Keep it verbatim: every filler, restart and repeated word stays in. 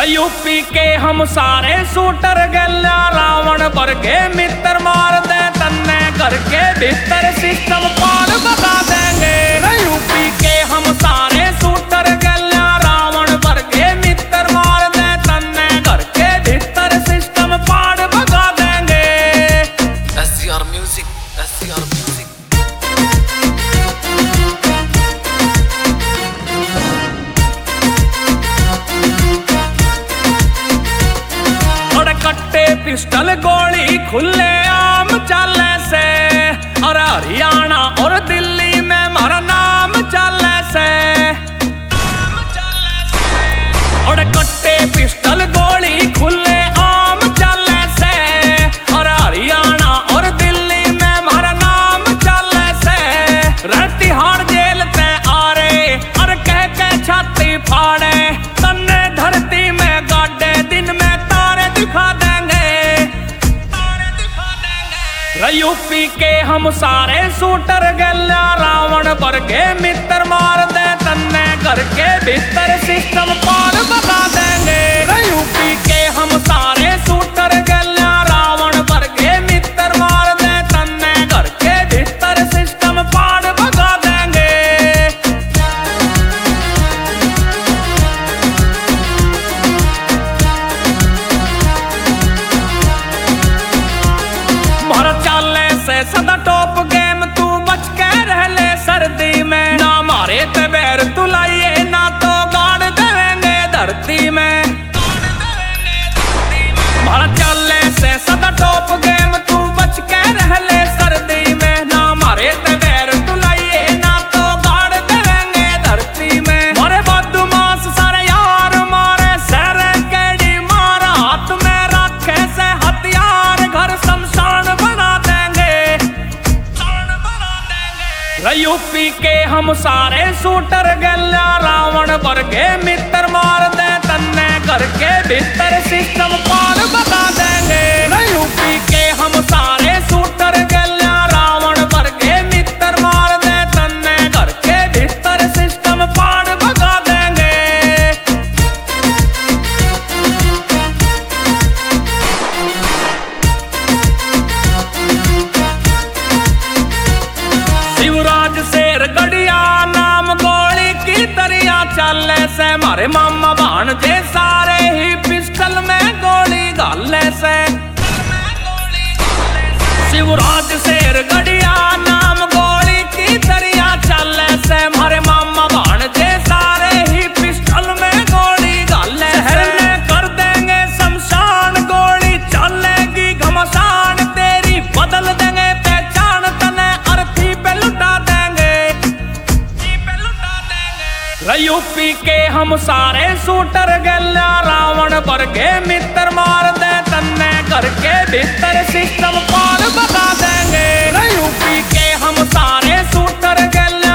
UP के हम सारे शूटर गल्या रावण वर्गे मित्र मार दे तन्ने घर के भीतर सिस्टम पार बता देंगे। यूपी के हम सारे शूटर गल्या रावण वर्गे मित्र मार दे तन्ने घर के भीतर सिस्टम पार बता देंगे। SCR music, SCR music. कट्टे पिस्टल गोली खुले आम चले से और हरियाणा और दिल्ली में हमारा नाम चले से। और कट्टे पिस्टल गोली खुले आम चले से और हरियाणा और दिल्ली में हमारा नाम चले से। रहती हार जेल ते आ रहे और कह के छाती फाड़े तन्ने धरती में गाड़े दिन में तारे दिखा देंगे। यूपी के हम सारे शूटर गल्या रावण वर्गे मित्र मार दे तन्ने घर के भीतर सिस्टम पार बता देंगे। यूपी के हम सारे शूटर गल्या रावण वर्गे मित्र मार दे तन्ने घर के भीतर सिस्टम पार बता देंगे। सदा टॉप गेम तू बच के रह ले सर्दी में। ना मारे ते बैर तू लाइए ना तो गाड़ देंगे धरती में। मारा चले से सदा टॉप गेम तू बच के रह ले सर्दी में। ना मारे ते बैर तू लाइए ना तो गाड़ देंगे धरती में। मारे बदमाश सारे यार मारे सर केड़ी मारा हाथ में रखे से हथियार घर शमशान बना यूपी के हम सारे शूटर गल्या रावण वर्गे मित्र मार दे तन्ने घर के भीतर सिस्टम पार बता देंगे। यूपी के हम सारे शूटर गल्या रावण वर्गे मित्र मार दे तन्ने घर के भीतर सिस्टम पार बता देंगे। शिवराज शेर गढ़िया नाम गोली की तरिया चले से। मारे मामा भाणजे सारे ही पिस्टल में गोली घाले से। शिवराज शेर गढ़िया नाम गोली की तरिया चले से। मारे मामा भाणजे सारे ही पिस्टल में गोली घाले से। कर देंगे शमशान गोली चलेगी घमसान तेरी बदल देंगे पहचान तने अर्थी पे लुटा देंगे। यूपी के हम सारे शूटर गल्या रावण वर्गे मित्र मार दे तन्ने घर के भीतर सिस्टम पार बता देंगे। यूपी के हम सारे शूटर गल्या